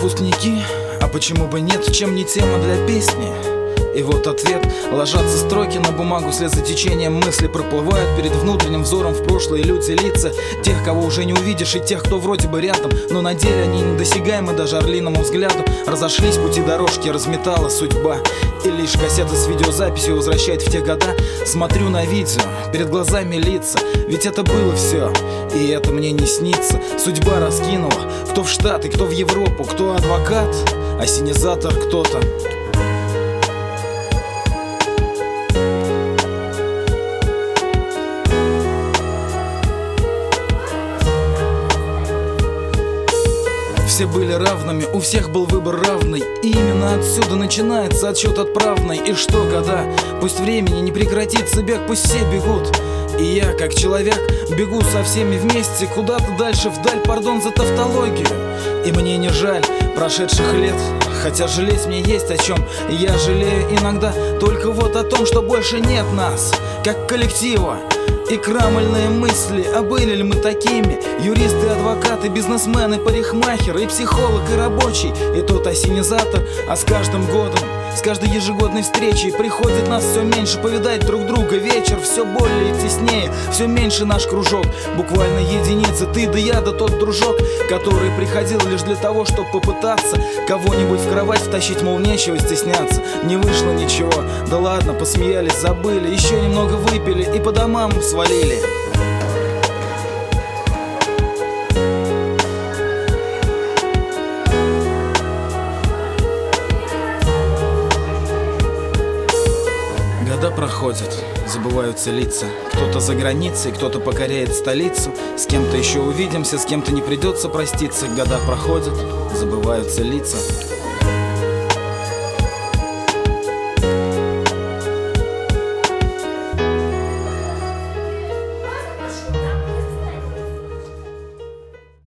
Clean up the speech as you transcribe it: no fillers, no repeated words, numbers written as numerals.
выпускники, а почему бы нет, чем не тема для песни? И вот ответ. Ложатся строки на бумагу, вслед за течением мысли проплывают перед внутренним взором в прошлое люди, лица тех, кого уже не увидишь, и тех, кто вроде бы рядом, но на деле они недосягаемы даже орлиному взгляду. Разошлись пути дорожки, разметала судьба, и лишь кассета с видеозаписью возвращает в те года. Смотрю на видео, перед глазами лица, ведь это было все, и это мне не снится. Судьба раскинула, кто в Штаты, кто в Европу, кто адвокат, ассенизатор кто-то. Все были равными, у всех был выбор равный, и именно отсюда начинается отсчет отправный. И что года? Пусть времени не прекратится бег, пусть все бегут. И я, как человек, бегу со всеми вместе куда-то дальше вдаль, пардон за тавтологию. И мне не жаль прошедших лет, хотя жалеть мне есть о чем. Я жалею иногда только вот о том, что больше нет нас, как коллектива. И крамольные мысли, а были ли мы такими? Юристы, адвокаты, бизнесмены, парикмахеры, и психолог, и рабочий, и тот ассенизатор. А с каждым годом, с каждой ежегодной встречей приходит нас все меньше, повидать друг друга вечер все более теснее, все меньше наш кружок. Буквально единицы, ты да я да тот дружок, который приходил лишь для того, чтобы попытаться кого-нибудь в кровать втащить, мол, нечего стесняться. Не вышло ничего, да ладно, посмеялись, забыли, еще немного выпили и по домам свалили. Года проходят, забываются лица. Кто-то за границей, кто-то покоряет столицу. С кем-то еще увидимся, с кем-то не придется проститься. Года проходят, забываются лица.